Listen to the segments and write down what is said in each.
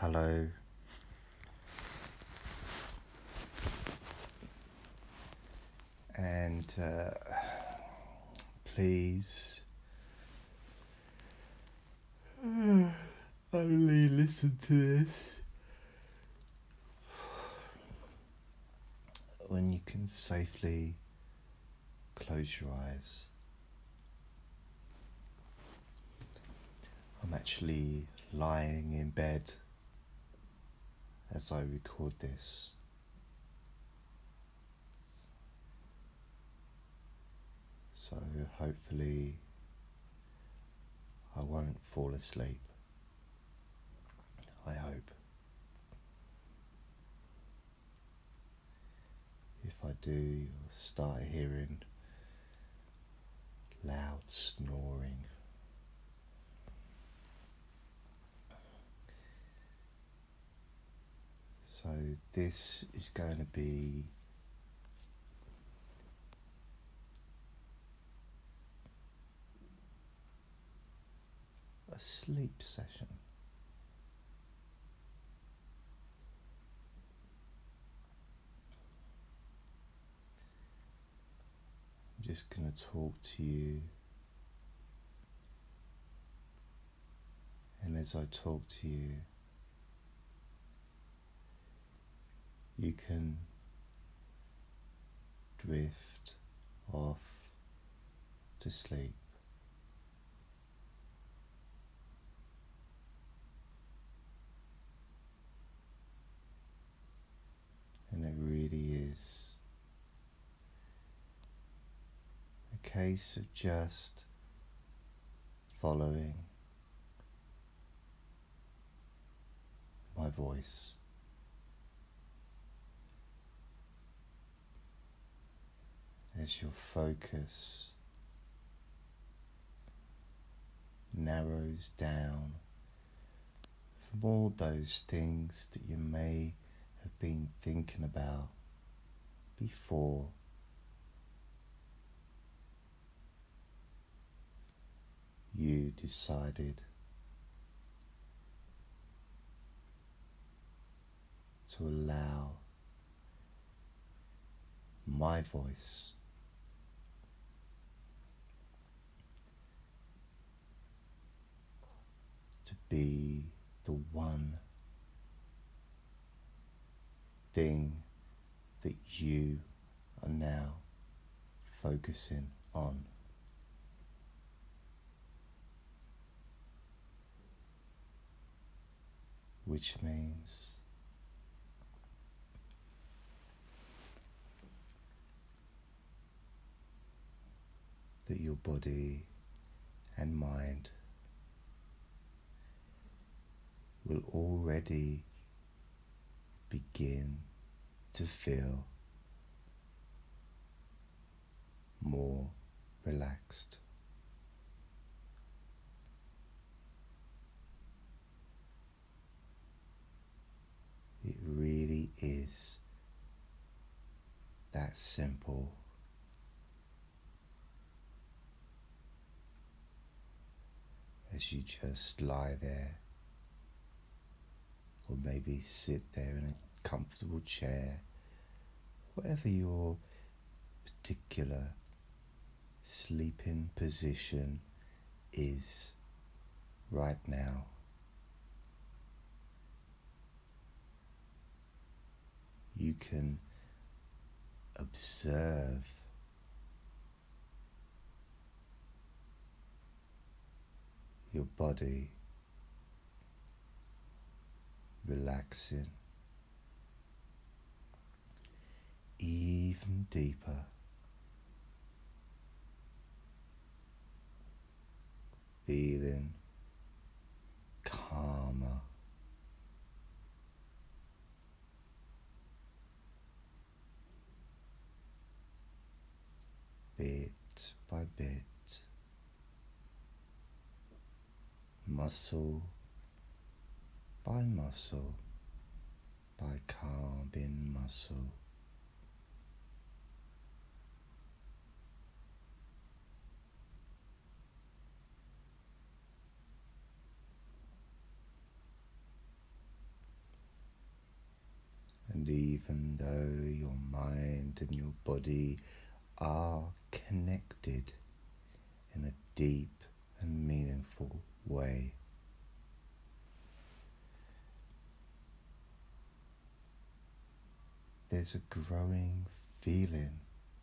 Hello, and please only listen to this when you can safely close your eyes. I'm actually lying in bed as I record this. So hopefully I won't fall asleep. I hope. If I do, you'll start hearing loud snoring. So this is going to be a sleep session. I'm just going to talk to you, and as I talk to you, you can drift off to sleep. And it really is a case of just following my voice. As your focus narrows down from all those things that you may have been thinking about before you decided to allow my voice to be the one thing that you are now focusing on. Which means that your body and mind will already begin to feel more relaxed. It really is that simple. As you just lie there, or maybe sit there in a comfortable chair, whatever your particular sleeping position is right now. You can observe your body relaxing even deeper, feeling calmer, bit by bit, muscle by muscle, by calming muscle. even though your mind and your body are connected in a deep and meaningful way. There's a growing feeling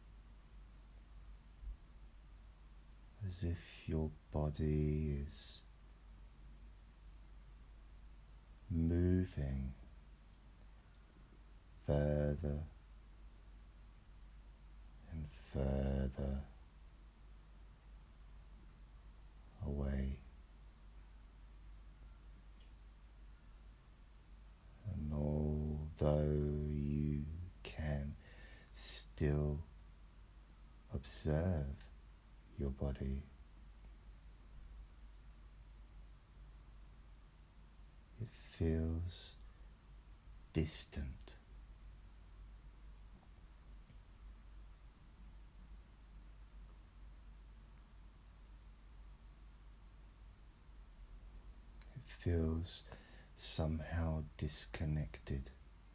as if your body is moving further and further away, and although you can still observe your body, it feels distant. It feels somehow disconnected.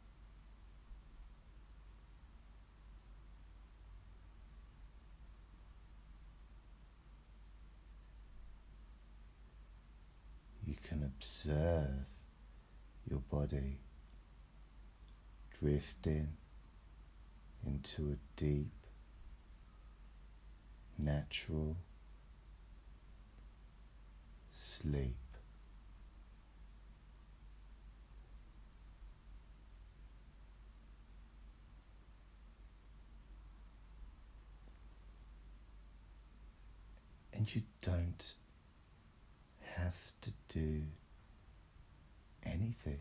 You can observe your body drifting into a deep, natural sleep. And you don't have to do anything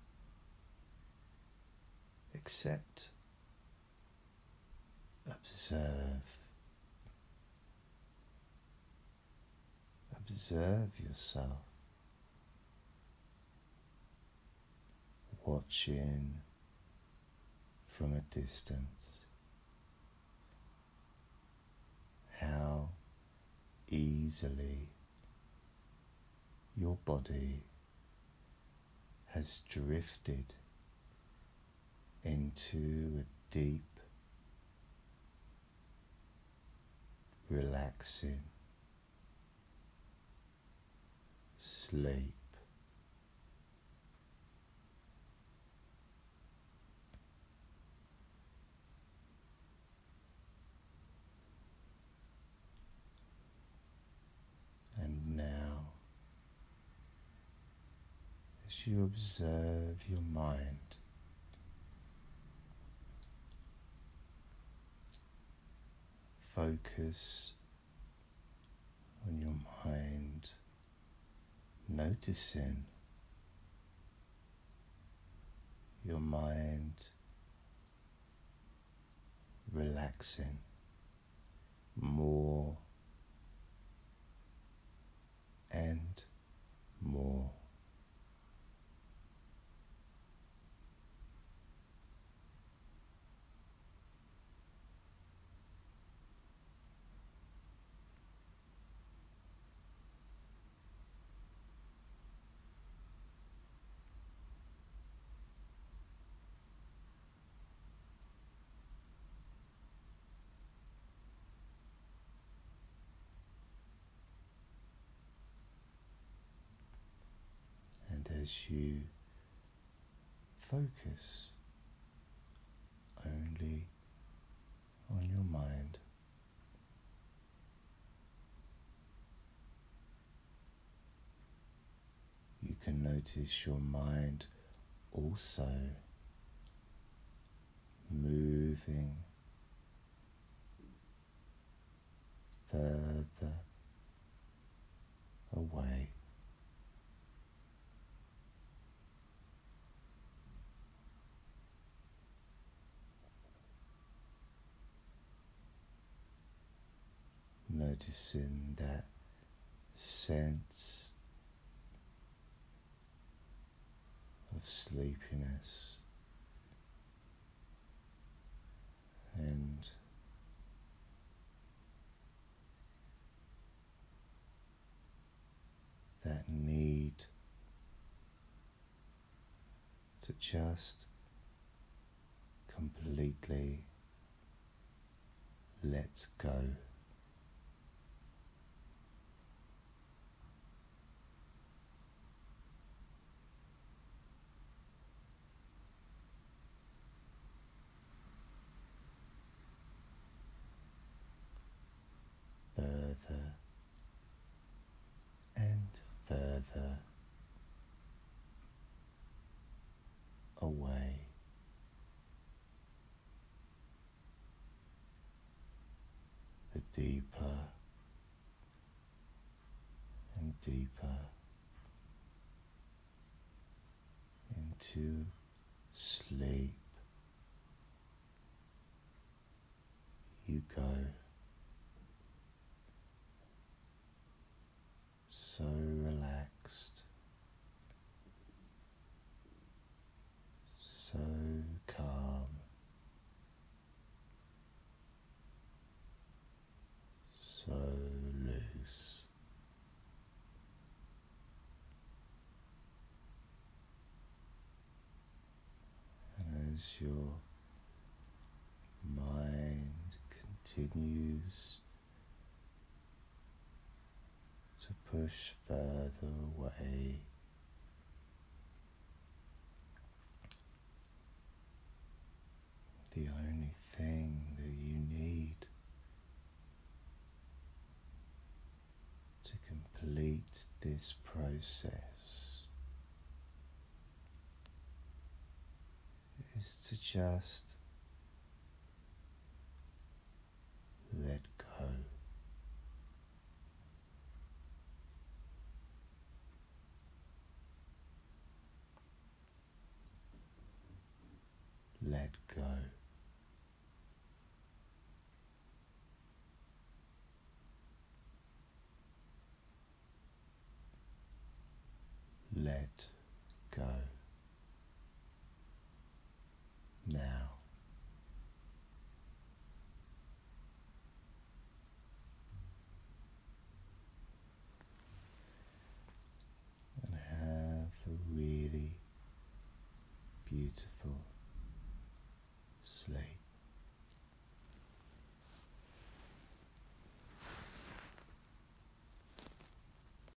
except observe. Observe yourself, watching from a distance how easily your body has drifted into a deep, relaxing sleep. And now, as you observe your mind, focus on your mind, noticing your mind relaxing more and more. And as you focus only on your mind, you can notice your mind also moving further away. Noticing that sense of sleepiness and that need to just completely let go. Further and further away. The deeper and deeper into sleep you go, so relaxed, so calm, so loose. And as your mind continues to push further away, the only thing that you need to complete this process is to just let go. Let go. Let go. Now. And have a really beautiful sleep.